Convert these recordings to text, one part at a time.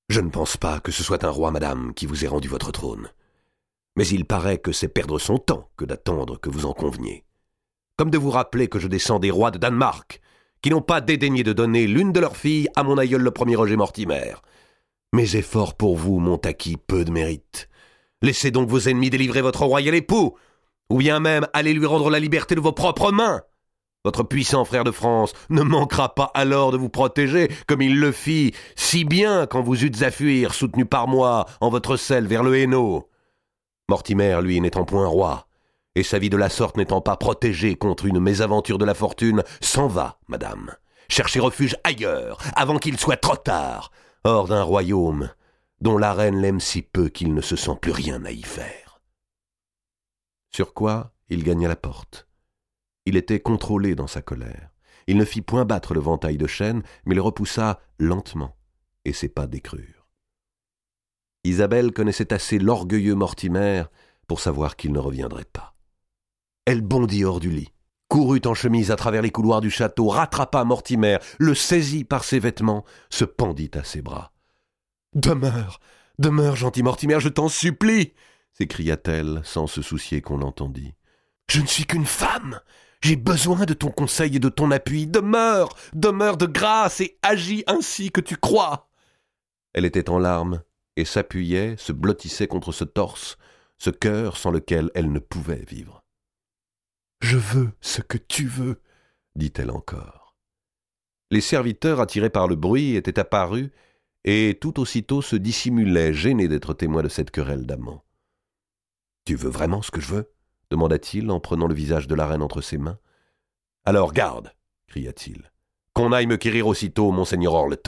Je ne pense pas que ce soit un roi, madame, qui vous ait rendu votre trône. Mais il paraît que c'est perdre son temps que d'attendre que vous en conveniez. Comme de vous rappeler que je descends des rois de Danemark, qui n'ont pas dédaigné de donner l'une de leurs filles à mon aïeul le premier Roger Mortimer. Mes efforts pour vous m'ont acquis peu de mérite. Laissez donc vos ennemis délivrer votre royal époux, ou bien même allez lui rendre la liberté de vos propres mains. Votre puissant frère de France ne manquera pas alors de vous protéger, comme il le fit si bien quand vous eûtes à fuir, soutenu par moi, en votre selle vers le Hainaut. Mortimer, lui, n'étant point roi, et sa vie de la sorte n'étant pas protégée contre une mésaventure de la fortune, s'en va, madame, chercher refuge ailleurs, avant qu'il soit trop tard, hors d'un royaume dont la reine l'aime si peu qu'il ne se sent plus rien à y faire. Sur quoi il gagna la porte. Il était contrôlé dans sa colère. Il ne fit point battre le ventail de chêne, mais le repoussa lentement, et ses pas décrurent. Isabelle connaissait assez l'orgueilleux Mortimer pour savoir qu'il ne reviendrait pas. Elle bondit hors du lit, courut en chemise à travers les couloirs du château, rattrapa Mortimer, le saisit par ses vêtements, se pendit à ses bras. « Demeure, demeure, gentil Mortimer, je t'en supplie !» s'écria-t-elle, sans se soucier qu'on l'entendît. « Je ne suis qu'une femme. J'ai besoin de ton conseil et de ton appui. Demeure, demeure de grâce et agis ainsi que tu crois. » Elle était en larmes et s'appuyait, se blottissait contre ce torse, ce cœur sans lequel elle ne pouvait vivre. « Je veux ce que tu veux, » dit-elle encore. Les serviteurs, attirés par le bruit, étaient apparus et tout aussitôt se dissimulaient, gênés d'être témoins de cette querelle d'amants. « Tu veux vraiment ce que je veux ?» demanda-t-il en prenant le visage de la reine entre ses mains. « Alors garde !» cria-t-il. « Qu'on aille me quérir aussitôt, monseigneur Orleton. »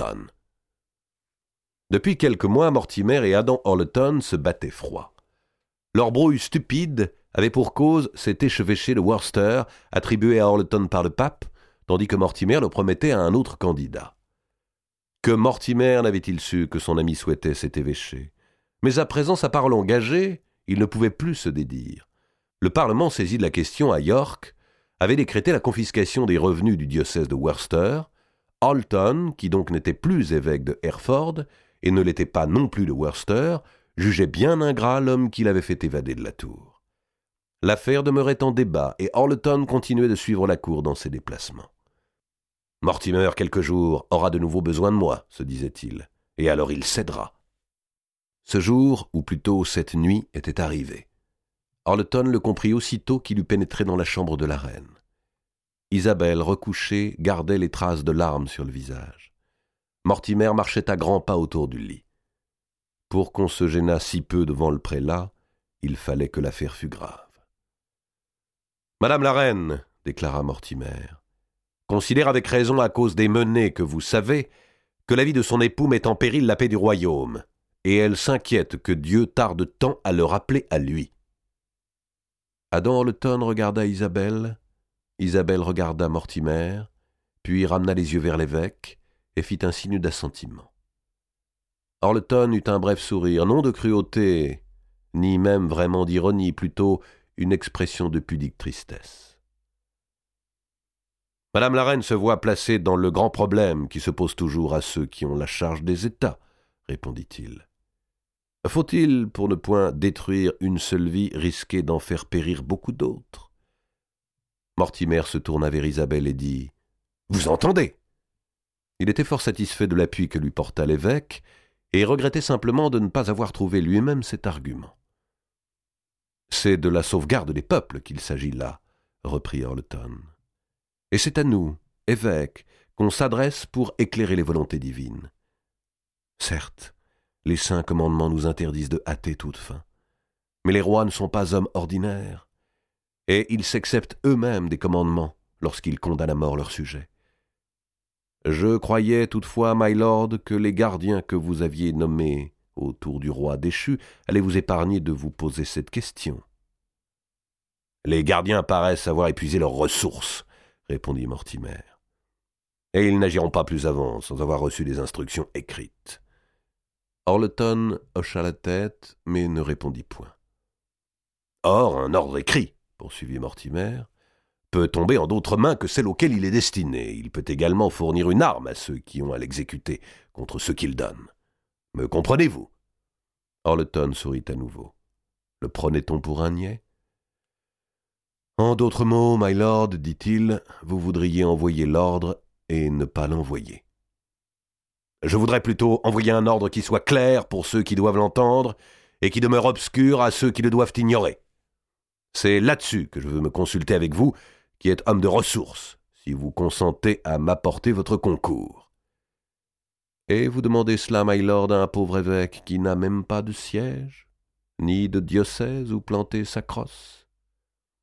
Depuis quelques mois, Mortimer et Adam Orleton se battaient froid. Leur brouille stupide avait pour cause cet échevêché de Worcester attribué à Orleton par le pape, tandis que Mortimer le promettait à un autre candidat. Que Mortimer n'avait-il su que son ami souhaitait cet évêché? Mais à présent, sa parole engagée, il ne pouvait plus se dédire. Le Parlement, saisi de la question à York, avait décrété la confiscation des revenus du diocèse de Worcester. Orleton, qui donc n'était plus évêque de Hereford, et ne l'était pas non plus de Worcester, jugeait bien ingrat l'homme qui l'avait fait évader de la tour. L'affaire demeurait en débat, et Orleton continuait de suivre la cour dans ses déplacements. « Mortimer, quelque jour, aura de nouveau besoin de moi, » se disait-il, « et alors il cédera. » Ce jour, ou plutôt cette nuit, était arrivé. Orleton le comprit aussitôt qu'il eut pénétré dans la chambre de la reine. Isabelle, recouchée, gardait les traces de larmes sur le visage. Mortimer marchait à grands pas autour du lit. Pour qu'on se gênât si peu devant le prélat, il fallait que l'affaire fût grave. « Madame la reine, » déclara Mortimer, « considère avec raison à cause des menées que vous savez que la vie de son époux met en péril la paix du royaume, et elle s'inquiète que Dieu tarde tant à le rappeler à lui. » Adam Orleton regarda Isabelle, Isabelle regarda Mortimer, puis ramena les yeux vers l'évêque et fit un signe d'assentiment. Orleton eut un bref sourire, non de cruauté, ni même vraiment d'ironie, plutôt une expression de pudique tristesse. « Madame la reine se voit placée dans le grand problème qui se pose toujours à ceux qui ont la charge des États, » répondit-il. « Faut-il, pour ne point détruire une seule vie, risquer d'en faire périr beaucoup d'autres ?» Mortimer se tourna vers Isabelle et dit « Vous entendez ?» Il était fort satisfait de l'appui que lui porta l'évêque et regrettait simplement de ne pas avoir trouvé lui-même cet argument. « C'est de la sauvegarde des peuples qu'il s'agit là, » reprit Orleton. « Et c'est à nous, évêques, qu'on s'adresse pour éclairer les volontés divines. Certes, les saints commandements nous interdisent de hâter toute fin, mais les rois ne sont pas hommes ordinaires, et ils s'acceptent eux-mêmes des commandements lorsqu'ils condamnent à mort leurs sujets. Je croyais toutefois, my lord, que les gardiens que vous aviez nommés autour du roi déchu allaient vous épargner de vous poser cette question. »« Les gardiens paraissent avoir épuisé leurs ressources, » répondit Mortimer. « Et ils n'agiront pas plus avant sans avoir reçu des instructions écrites. » Orleton hocha la tête, mais ne répondit point. « Or, un ordre écrit, » poursuivit Mortimer, « peut tomber en d'autres mains que celles auxquelles il est destiné. Il peut également fournir une arme à ceux qui ont à l'exécuter contre ceux qu'il donne. Me comprenez-vous » Orleton sourit à nouveau. Le prenait-on pour un niais ? En d'autres mots, my lord, dit-il, vous voudriez envoyer l'ordre et ne pas l'envoyer. Je voudrais plutôt envoyer un ordre qui soit clair pour ceux qui doivent l'entendre et qui demeure obscur à ceux qui le doivent ignorer. C'est là-dessus que je veux me consulter avec vous, qui êtes homme de ressources, si vous consentez à m'apporter votre concours. Et vous demandez cela, my lord, à un pauvre évêque qui n'a même pas de siège, ni de diocèse où planter sa crosse ?